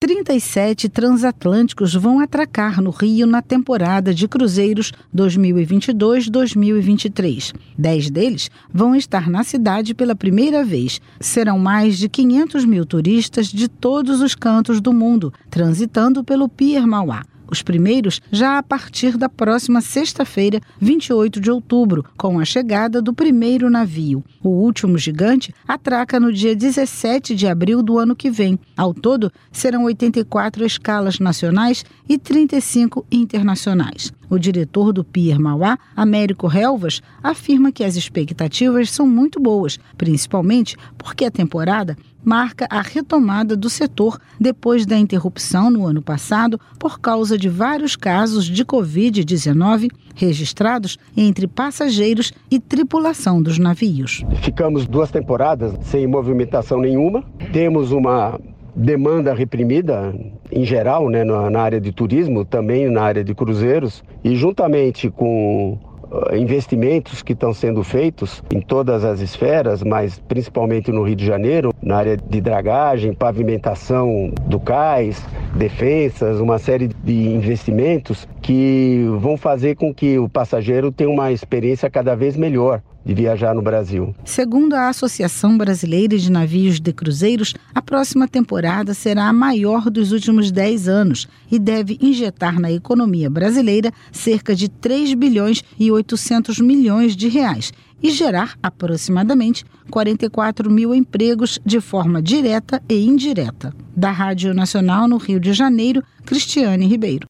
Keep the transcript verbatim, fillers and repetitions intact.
trinta e sete transatlânticos vão atracar no Rio na temporada de cruzeiros dois mil e vinte e dois a dois mil e vinte e três. Dez deles vão estar na cidade pela primeira vez. Serão mais de quinhentos mil turistas de todos os cantos do mundo, transitando pelo Pier Mauá. Os primeiros já a partir da próxima sexta-feira, vinte e oito de outubro, com a chegada do primeiro navio. O último gigante atraca no dia dezessete de abril do ano que vem. Ao todo, serão oitenta e quatro escalas nacionais e trinta e cinco internacionais. O diretor do Pier Mauá, Américo Relvas, afirma que as expectativas são muito boas, principalmente porque a temporada marca a retomada do setor depois da interrupção no ano passado por causa de vários casos de covid dezenove registrados entre passageiros e tripulação dos navios. Ficamos duas temporadas sem movimentação nenhuma. Temos uma demanda reprimida em geral, né, na área de turismo, também na área de cruzeiros, e juntamente com investimentos que estão sendo feitos em todas as esferas, mas principalmente no Rio de Janeiro, na área de dragagem, pavimentação do cais, defensas, uma série de investimentos que vão fazer com que o passageiro tenha uma experiência cada vez melhor de viajar no Brasil. Segundo a Associação Brasileira de Navios de Cruzeiros, a próxima temporada será a maior dos últimos dez anos e deve injetar na economia brasileira cerca de três bilhões e oitocentos milhões de reais e gerar aproximadamente quarenta e quatro mil empregos de forma direta e indireta. Da Rádio Nacional no Rio de Janeiro, Cristiane Ribeiro.